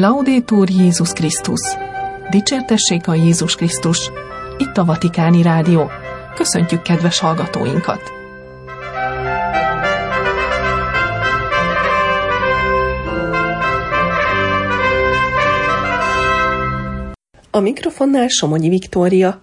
Laudetur Jézus Krisztus! Dicsértessék a Jézus Krisztus! Itt a Vatikáni Rádió. Köszöntjük kedves hallgatóinkat! A mikrofonnál Somonyi Viktória.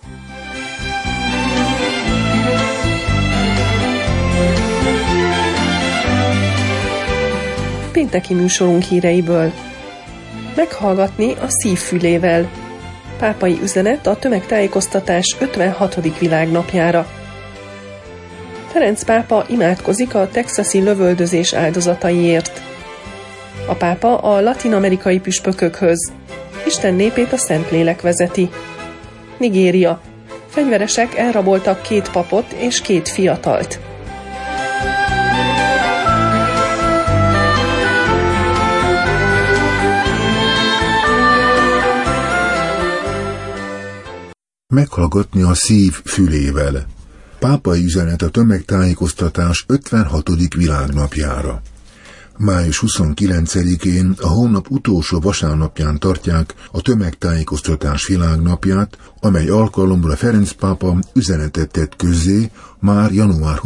Pénteki műsorunk híreiből. Meghallgatni a szív fülével. Pápai üzenet a tömegtájékoztatás 56. világnapjára. Ferenc pápa imádkozik a texasi lövöldözés áldozataiért. A pápa a latin-amerikai püspökökhöz. Isten népét a Szentlélek vezeti. Nigéria. Fegyveresek elraboltak 2 papot és 2 fiatalt. Meghallgatni a szív fülével. Pápai üzenet a tömegtájékoztatás 56. világnapjára. Május 29-én, a hónap utolsó vasárnapján tartják a tömegtájékoztatás világnapját, amely alkalomra Ferenc pápa üzenetet tett közzé már január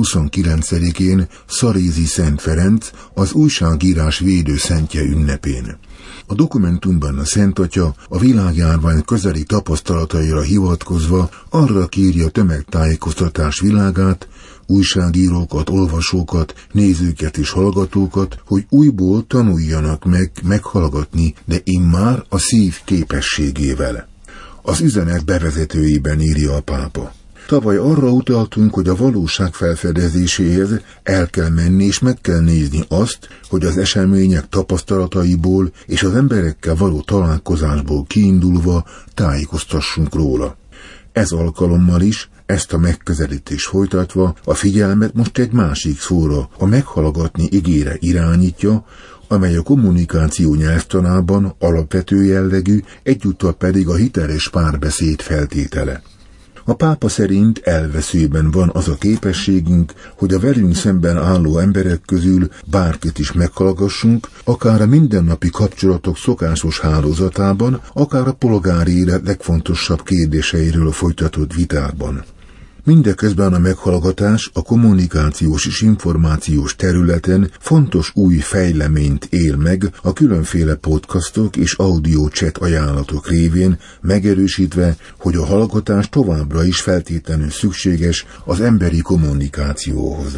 29-én Szarézi Szent Ferenc, az újságírás védőszentje ünnepén. A dokumentumban a Szent Atya a világjárvány közeli tapasztalataira hivatkozva arra kéri a tömegtájékoztatás világát, újságírókat, olvasókat, nézőket és hallgatókat, hogy újból tanuljanak meg meghallgatni, de immár a szív képességével. Az üzenet bevezetőjében írja a pápa. Tavaly arra utaltunk, hogy a valóság felfedezéséhez el kell menni és meg kell nézni azt, hogy az események tapasztalataiból és az emberekkel való találkozásból kiindulva tájékoztassunk róla. Ez alkalommal is, ezt a megközelítést folytatva, a figyelmet most egy másik szóra, a meghallgatni igére irányítja, amely a kommunikáció nyelvtanában alapvető jellegű, egyúttal pedig a hiteles párbeszéd feltétele. A pápa szerint elveszőben van az a képességünk, hogy a velünk szemben álló emberek közül bárkit is meghallgassunk, akár a mindennapi kapcsolatok szokásos hálózatában, akár a polgári élet legfontosabb kérdéseiről folytatott vitákban. Mindeközben a meghallgatás a kommunikációs és információs területen fontos új fejleményt él meg a különféle podcastok és audio chat ajánlatok révén, megerősítve, hogy a hallgatás továbbra is feltétlenül szükséges az emberi kommunikációhoz.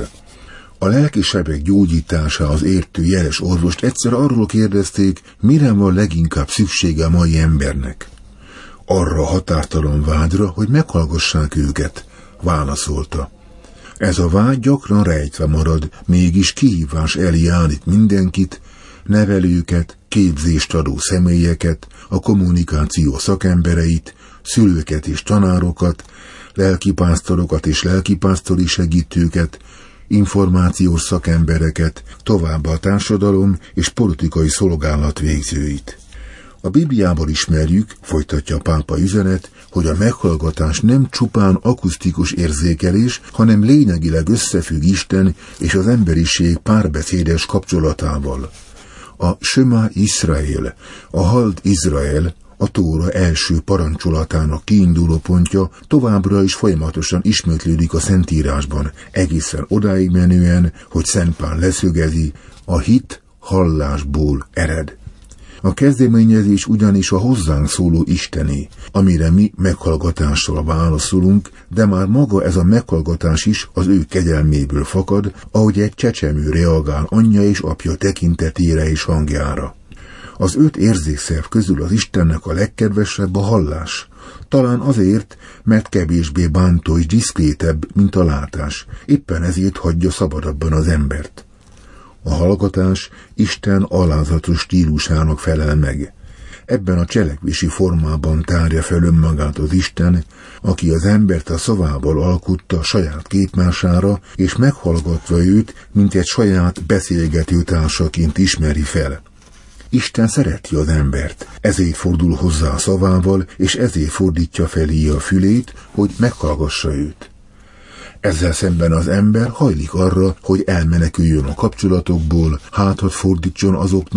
A lelkisebek gyógyításához értő jeles orvost egyszer arról kérdezték, mire van leginkább szüksége a mai embernek. Arra a határtalan vágyra, hogy meghallgassák őket, válaszolta. Ez a vágy gyakran rejtve marad, mégis kihívás elé állít mindenkit, nevelőket, képzést adó személyeket, a kommunikáció szakembereit, szülőket és tanárokat, lelkipásztorokat és lelkipásztori segítőket, információs szakembereket, továbbá a társadalom és politikai szolgálat végzőit. A Bibliából ismerjük, folytatja a pápa üzenet, hogy a meghallgatás nem csupán akusztikus érzékelés, hanem lényegileg összefügg Isten és az emberiség párbeszédes kapcsolatával. A Shema Israel, a Halld Izrael, a Tóra első parancsolatának kiinduló pontja továbbra is folyamatosan ismétlődik a Szentírásban, egészen odáig menően, hogy Szent Pál leszögezi, a hit hallásból ered. A kezdeményezés ugyanis a hozzánk szóló Istené, amire mi meghallgatással válaszolunk, de már maga ez a meghallgatás is az ő kegyelméből fakad, ahogy egy csecsemő reagál anyja és apja tekintetére és hangjára. Az 5 érzékszerv közül az Istennek a legkedvesebb a hallás. Talán azért, mert kevésbé bántó és diszkrétebb, mint a látás. Éppen ezért hagyja szabadabban az embert. A hallgatás Isten alázatos stílusának felel meg. Ebben a cselekvési formában tárja fel önmagát az Isten, aki az embert a szavával alkotta saját képmására, és meghallgatva őt, mint egy saját beszélgető társaként ismeri fel. Isten szereti az embert, ezért fordul hozzá a szavával, és ezért fordítja felé a fülét, hogy meghallgassa őt. Ezzel szemben az ember hajlik arra, hogy elmeneküljön a kapcsolatokból, hátat fordítson azoknak,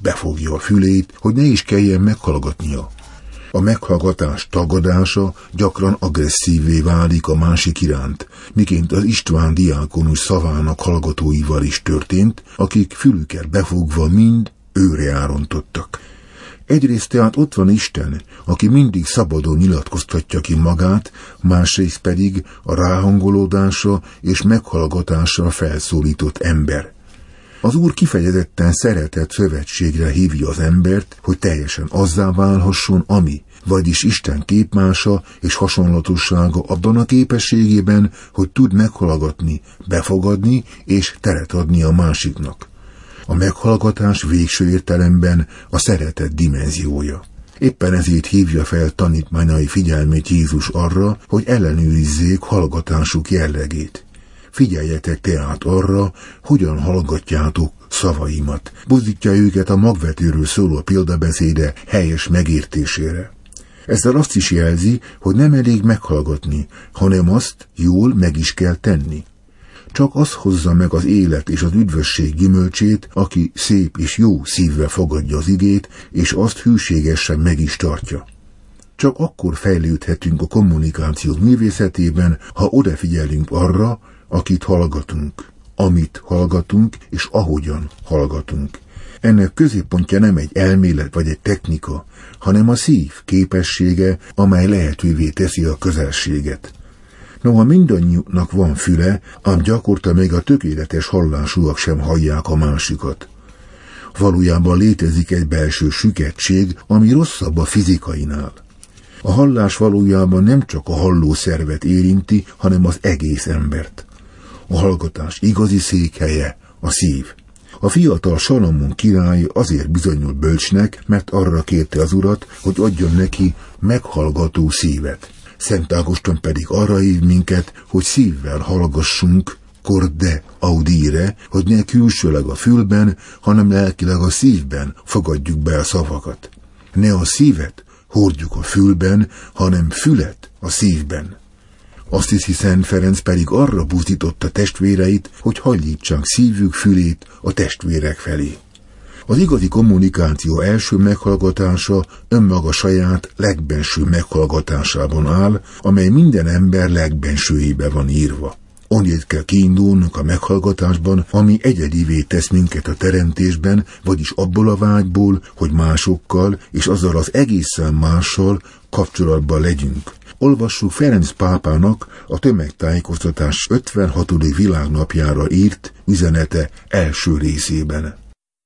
befogja a fülét, hogy ne is kelljen meghallgatnia. A meghallgatás tagadása gyakran agresszívvé válik a másik iránt, miként az István diákonus szavának hallgatóival is történt, akik fülüket befogva mind őre árontottak. Egyrészt tehát ott van Isten, aki mindig szabadon nyilatkoztatja ki magát, másrészt pedig a ráhangolódásra és meghallgatásra felszólított ember. Az Úr kifejezetten szeretett szövetségre hívja az embert, hogy teljesen azzá válhasson, ami, vagyis Isten képmása és hasonlatossága abban a képességében, hogy tud meghallgatni, befogadni és teret adni a másiknak. A meghallgatás végső értelemben a szeretet dimenziója. Éppen ezért hívja fel tanítványai figyelmét Jézus arra, hogy ellenőrizzék hallgatásuk jellegét. Figyeljetek tehát arra, hogyan hallgatjátok szavaimat. Buzdítja őket a magvetőről szóló példabeszéde helyes megértésére. Ezzel azt is jelzi, hogy nem elég meghallgatni, hanem azt jól meg is kell tenni. Csak az hozza meg az élet és az üdvösség gyümölcsét, aki szép és jó szívvel fogadja az igét, és azt hűségesen meg is tartja. Csak akkor fejlődhetünk a kommunikáció művészetében, ha odafigyelünk arra, akit hallgatunk, amit hallgatunk, és ahogyan hallgatunk. Ennek középpontja nem egy elmélet vagy egy technika, hanem a szív képessége, amely lehetővé teszi a közelséget. Noha mindannyiuknak van füle, ám gyakorta még a tökéletes hallásúak sem hallják a másikat. Valójában létezik egy belső süketség, ami rosszabb a fizikainál. A hallás valójában nem csak a hallószervet érinti, hanem az egész embert. A hallgatás igazi székhelye a szív. A fiatal Salamon király azért bizonyul bölcsnek, mert arra kérte az Urat, hogy adjon neki meghallgató szívet. Szent Ágoston pedig arra hív minket, hogy szívvel hallgassunk, corde audire, hogy ne külsőleg a fülben, hanem lelkileg a szívben fogadjuk be a szavakat. Ne a szívet hordjuk a fülben, hanem fület a szívben. Azt hiszi Szent Ferenc pedig arra buzdította testvéreit, hogy hajlítsák szívük fülét a testvérek felé. Az igazi kommunikáció első meghallgatása önmaga saját legbenső meghallgatásában áll, amely minden ember legbensőjébe van írva. Onnét kell kiindulnunk a meghallgatásban, ami egyedivé tesz minket a teremtésben, vagyis abból a vágyból, hogy másokkal és azzal az egészen mással kapcsolatban legyünk. Olvassuk Ferenc pápának a tömegtájékoztatás 56. világnapjára írt üzenete első részében.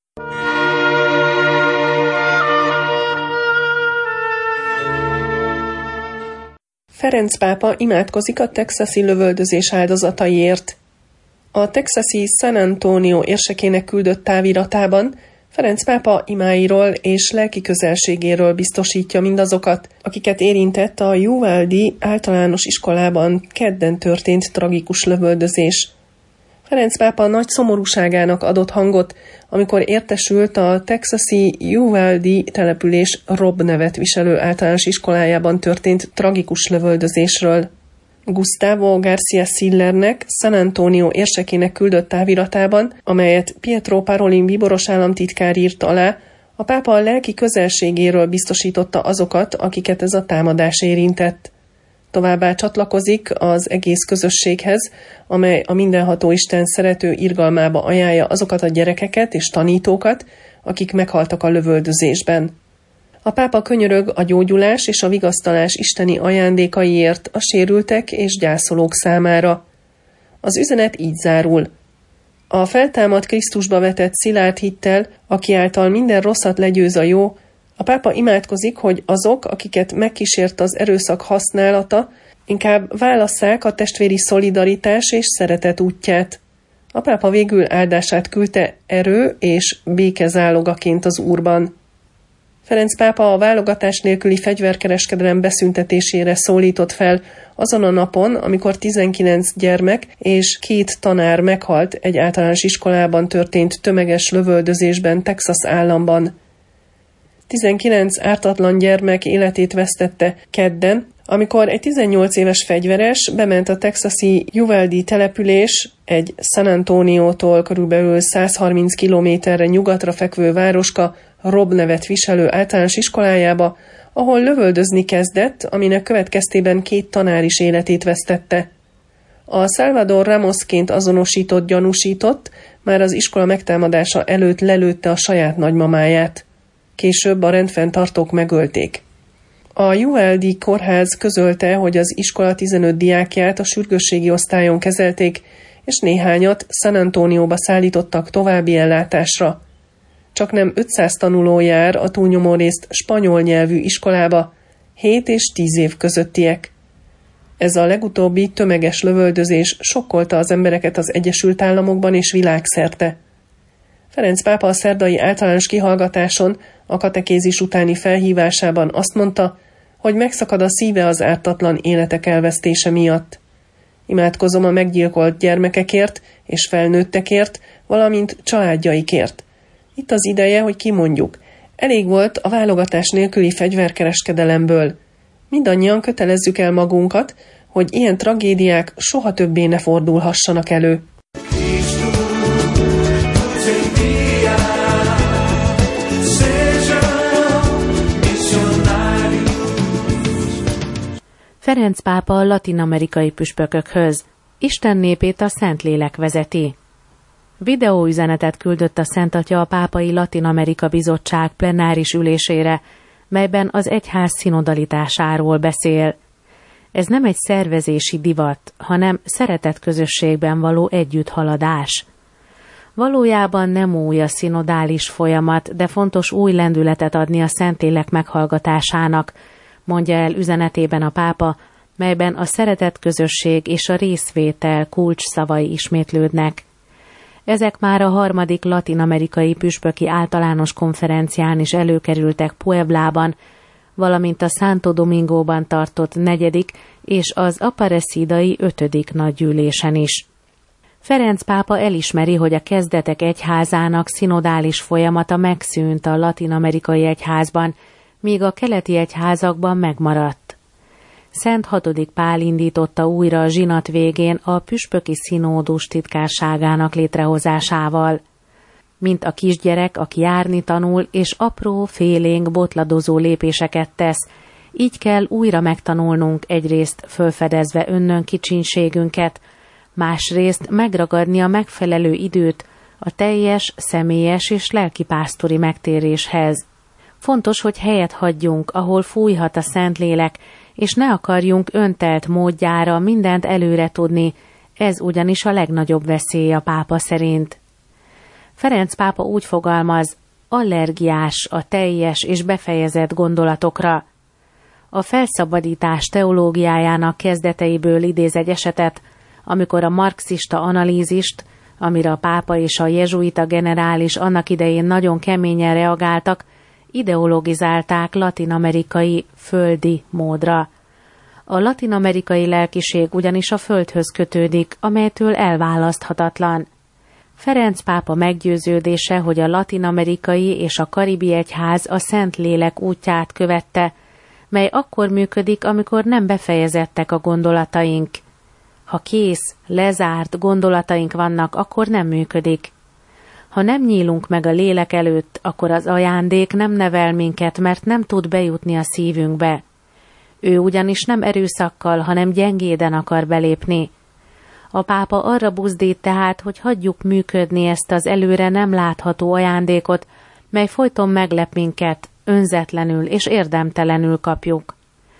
Ferenc pápa imádkozik a texasi lövöldözés áldozataiért. A texasi San Antonio érsekének küldött táviratában Ferenc pápa imáiról és lelki közelségéről biztosítja mindazokat, akiket érintett a Uvalde általános iskolában kedden történt tragikus lövöldözés. Ferenc pápa nagy szomorúságának adott hangot, amikor értesült a texasi Uvalde település Robb nevet viselő általános iskolájában történt tragikus lövöldözésről. Gustavo Garcia Sillernek, San Antonio érsekének küldött táviratában, amelyet Pietro Parolin bíboros államtitkár írt alá, a pápa a lelki közelségéről biztosította azokat, akiket ez a támadás érintett. Továbbá csatlakozik az egész közösséghez, amely a mindenható Isten szerető irgalmába ajánlja azokat a gyerekeket és tanítókat, akik meghaltak a lövöldözésben. A pápa könyörög a gyógyulás és a vigasztalás isteni ajándékaiért a sérültek és gyászolók számára. Az üzenet így zárul. A feltámadt Krisztusba vetett szilárd hittel, aki által minden rosszat legyőz a jó, a pápa imádkozik, hogy azok, akiket megkísért az erőszak használata, inkább válasszák a testvéri szolidaritás és szeretet útját. A pápa végül áldását küldte erő és békezálogaként az Úrban. Ferenc pápa a válogatás nélküli fegyverkereskedelem beszüntetésére szólított fel azon a napon, amikor 19 gyermek és 2 tanár meghalt egy általános iskolában történt tömeges lövöldözésben Texas államban. 19 ártatlan gyermek életét vesztette kedden Amikor egy 18 éves fegyveres bement a texasi Uvalde település, egy San Antoniótól körülbelül 130 kilométerre nyugatra fekvő városka Robb nevet viselő általános iskolájába, ahol lövöldözni kezdett, aminek következtében 2 tanár is életét vesztette. A Salvador Ramosként azonosított gyanúsított már az iskola megtámadása előtt lelőtte a saját nagymamáját. Később a rendfenntartók megölték. A Uvalde kórház közölte, hogy az iskola 15 diákját a sürgősségi osztályon kezelték, és néhányat San Antonióba szállítottak további ellátásra. Csaknem 500 tanuló jár a túlnyomó részt spanyol nyelvű iskolába, 7 és 10 év közöttiek. Ez a legutóbbi tömeges lövöldözés sokkolta az embereket az Egyesült Államokban és világszerte. Ferenc pápa a szerdai általános kihallgatáson a katekézis utáni felhívásában azt mondta, hogy megszakad a szíve az ártatlan életek elvesztése miatt. Imádkozom a meggyilkolt gyermekekért és felnőttekért, valamint családjaikért. Itt az ideje, hogy kimondjuk. Elég volt a válogatás nélküli fegyverkereskedelemből. Mindannyian kötelezzük el magunkat, hogy ilyen tragédiák soha többé ne fordulhassanak elő. Ferenc pápa a latin-amerikai püspökökhöz. Isten népét a Szentlélek vezeti. Videóüzenetet küldött a Szent Atya a Pápai Latin-Amerika Bizottság plenáris ülésére, melyben az egyház szinodalitásáról beszél. Ez nem egy szervezési divat, hanem szeretett közösségben való együtthaladás. Valójában nem új a szinodális folyamat, de fontos új lendületet adni a Szentlélek meghallgatásának, mondja el üzenetében a pápa, melyben a szeretett közösség és a részvétel kulcs szavai ismétlődnek. Ezek már a 3. latin-amerikai püspöki általános konferencián is előkerültek Pueblában, valamint a Santo Domingóban tartott 4. és az Aparecidai 5. nagygyűlésen is. Ferenc pápa elismeri, hogy a kezdetek egyházának szinodális folyamata megszűnt a latin-amerikai egyházban, míg a keleti egyházakban megmaradt. Szent 6. Pál indította újra a zsinat végén a püspöki színódus titkárságának létrehozásával. Mint a kisgyerek, aki járni tanul, és apró, félénk, botladozó lépéseket tesz, így kell újra megtanulnunk egyrészt fölfedezve önnön kicsinségünket, másrészt megragadni a megfelelő időt a teljes, személyes és lelkipásztori megtéréshez. Fontos, hogy helyet hagyjunk, ahol fújhat a Szentlélek, és ne akarjunk öntelt módjára mindent előre tudni, ez ugyanis a legnagyobb veszély a pápa szerint. Ferenc pápa úgy fogalmaz, allergiás a teljes és befejezett gondolatokra. A felszabadítás teológiájának kezdeteiből idéz egy esetet, amikor a marxista analízist, amire a pápa és a jezsuita generális annak idején nagyon keményen reagáltak, ideologizálták latin-amerikai földi módra. A latin-amerikai lelkiség ugyanis a földhöz kötődik, amelytől elválaszthatatlan. Ferenc pápa meggyőződése, hogy a latin-amerikai és a karibi egyház a Szentlélek útját követte, mely akkor működik, amikor nem befejezettek a gondolataink. Ha kész, lezárt gondolataink vannak, akkor nem működik. Ha nem nyílunk meg a lélek előtt, akkor az ajándék nem nevel minket, mert nem tud bejutni a szívünkbe. Ő ugyanis nem erőszakkal, hanem gyengéden akar belépni. A pápa arra buzdít tehát, hogy hagyjuk működni ezt az előre nem látható ajándékot, mely folyton meglep minket, önzetlenül és érdemtelenül kapjuk.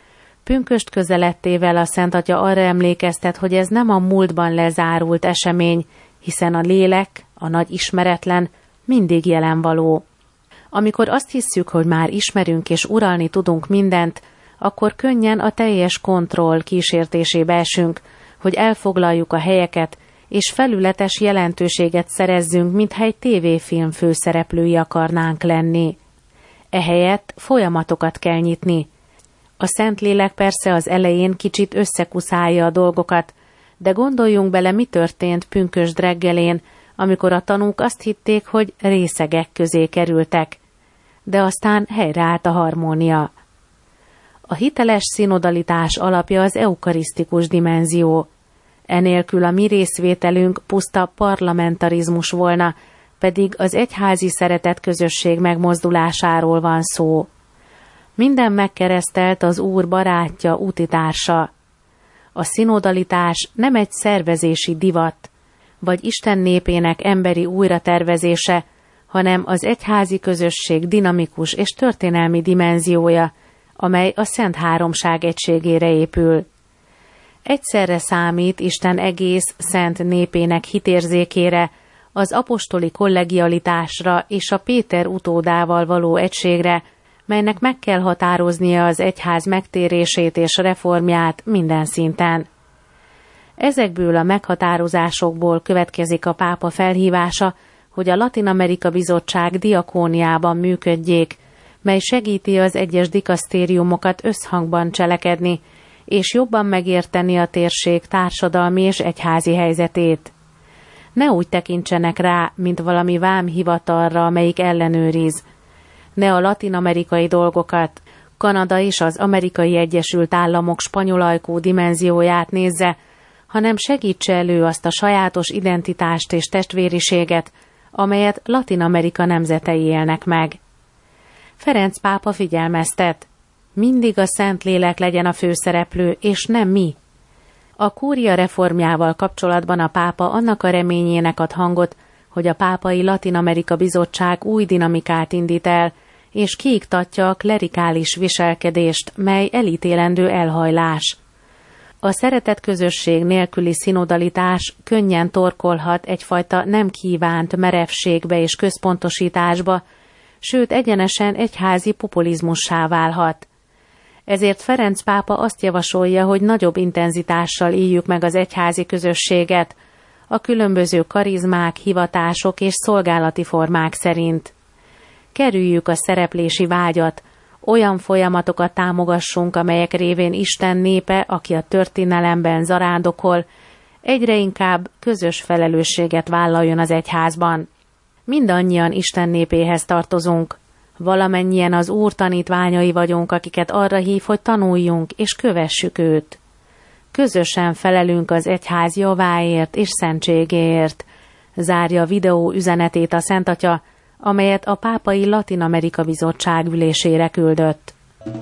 Pünkösd közelettével a Szent Atya arra emlékeztet, hogy ez nem a múltban lezárult esemény, hiszen a lélek, a nagy ismeretlen, mindig jelenvaló. Amikor azt hisszük, hogy már ismerünk és uralni tudunk mindent, akkor könnyen a teljes kontroll kísértésébe esünk, hogy elfoglaljuk a helyeket, és felületes jelentőséget szerezzünk, mintha egy tévéfilm főszereplői akarnánk lenni. Ehelyett folyamatokat kell nyitni. A Szentlélek persze az elején kicsit összekuszálja a dolgokat, de gondoljunk bele, mi történt pünkösd reggelén, amikor a tanúk azt hitték, hogy részegek közé kerültek. De aztán helyreállt a harmónia. A hiteles szinodalitás alapja az eukarisztikus dimenzió. Enélkül a mi részvételünk puszta parlamentarizmus volna, pedig az egyházi szeretet közösség megmozdulásáról van szó. Minden megkeresztelt az Úr barátja, útitársa. A szinodalitás nem egy szervezési divat, vagy Isten népének emberi újratervezése, hanem az egyházi közösség dinamikus és történelmi dimenziója, amely a Szent Háromság egységére épül. Egyszerre számít Isten egész szent népének hitérzékére, az apostoli kollegialitásra és a Péter utódával való egységre, melynek meg kell határoznia az egyház megtérését és reformját minden szinten. Ezekből a meghatározásokból következik a pápa felhívása, hogy a Latin-Amerika Bizottság diakóniában működjék, mely segíti az egyes dikasztériumokat összhangban cselekedni, és jobban megérteni a térség társadalmi és egyházi helyzetét. Ne úgy tekintsenek rá, mint valami vámhivatalra, amelyik ellenőriz. Ne a latin-amerikai dolgokat, Kanada és az Amerikai Egyesült Államok spanyolajkú dimenzióját nézze, hanem segítse elő azt a sajátos identitást és testvériséget, amelyet Latin-Amerika nemzetei élnek meg. Ferenc pápa figyelmeztet, mindig a Szentlélek legyen a főszereplő, és nem mi. A kúria reformjával kapcsolatban a pápa annak a reményének ad hangot, hogy a Pápai Latin-Amerika Bizottság új dinamikát indít el, és kiiktatja a klerikális viselkedést, mely elítélendő elhajlás. A szeretet közösség nélküli szinodalitás könnyen torkolhat egyfajta nem kívánt merevségbe és központosításba, sőt egyenesen egyházi populizmussá válhat. Ezért Ferenc pápa azt javasolja, hogy nagyobb intenzitással éljük meg az egyházi közösséget, a különböző karizmák, hivatások és szolgálati formák szerint. Kerüljük a szereplési vágyat, olyan folyamatokat támogassunk, amelyek révén Isten népe, aki a történelemben zarándokol, egyre inkább közös felelősséget vállaljon az egyházban. Mindannyian Isten népéhez tartozunk. Valamennyien az Úr tanítványai vagyunk, akiket arra hív, hogy tanuljunk és kövessük őt. Közösen felelünk az egyház javáért és szentségéért, zárja a videó üzenetét a Szent Atya, amelyet a Pápai Latin-Amerika Bizottság ülésére küldött.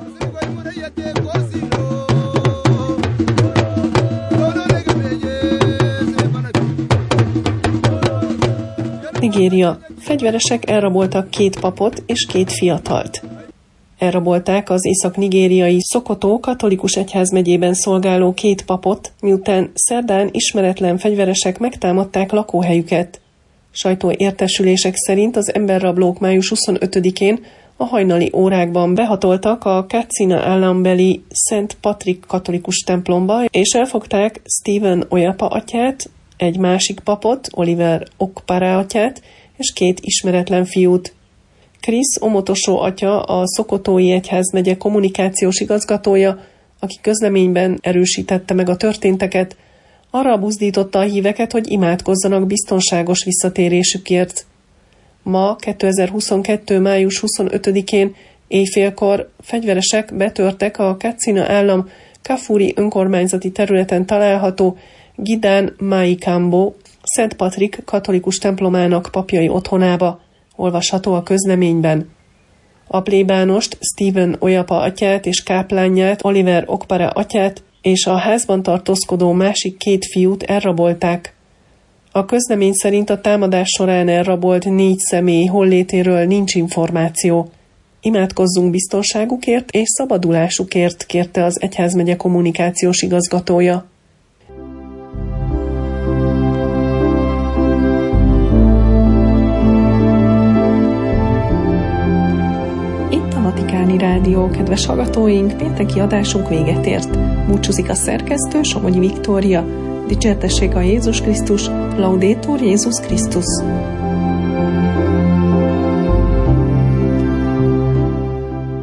Nigéria. Fegyveresek elraboltak 2 papot és 2 fiatalt. Elrabolták az észak-nigériai Sokoto katolikus egyházmegyében szolgáló 2 papot, miután szerdán ismeretlen fegyveresek megtámadták lakóhelyüket. Sajtóértesülések szerint az emberrablók május 25-én a hajnali órákban behatoltak a Katsina állambeli Szent Patrik katolikus templomba, és elfogták Stephen Oyapa atyát, egy másik papot, Oliver Okpara atyát, és 2 ismeretlen fiút. Chris Omotosó atya, a Szokotói egyházmegye kommunikációs igazgatója, aki közleményben erősítette meg a történteket, arra buzdította a híveket, hogy imádkozzanak biztonságos visszatérésükért. Ma, 2022. május 25-én éjfélkor fegyveresek betörtek a Katsina állam Kafuri önkormányzati területen található Gidán Maikambo Szent Patrik katolikus templomának papjai otthonába, olvasható a közleményben. A plébánost, Stephen Oyapa atyát és káplánját, Oliver Okpara atyát és a házban tartózkodó másik 2 fiút elrabolták. A közlemény szerint a támadás során elrabolt 4 személy hollétéről nincs információ. Imádkozzunk biztonságukért és szabadulásukért, kérte az egyházmegye kommunikációs igazgatója. Vatikáni Rádió, kedves hallgatóink, pénteki adásunk véget ért. Búcsúzik a szerkesztő, Somogyi Viktória. Dicsértessék a Jézus Krisztus, Laudetur Jézus Krisztus.